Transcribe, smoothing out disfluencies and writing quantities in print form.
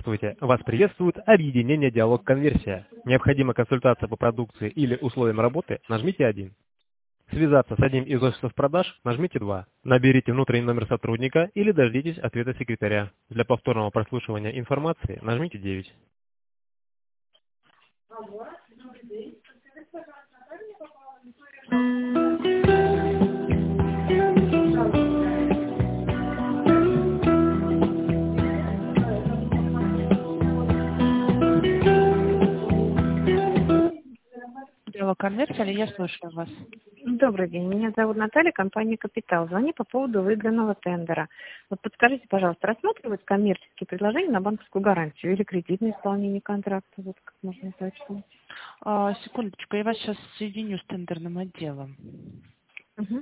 Здравствуйте! Вас приветствует объединение «Диалог Конверсия». Необходима консультация по продукции или условиям работы? Нажмите 1. Связаться с одним из офисов продаж? Нажмите 2. Наберите внутренний номер сотрудника или дождитесь ответа секретаря. Для повторного прослушивания информации нажмите 9. Дело конверсия, я слушаю вас. Добрый день, меня зовут Наталья, компания «Капитал». Звоню по поводу выигранного тендера. Вот подскажите, пожалуйста, рассматривают коммерческие предложения на банковскую гарантию или кредитное исполнение контракта? Вот как можно уточнить? Секундочку, я вас сейчас соединю с тендерным отделом. Угу.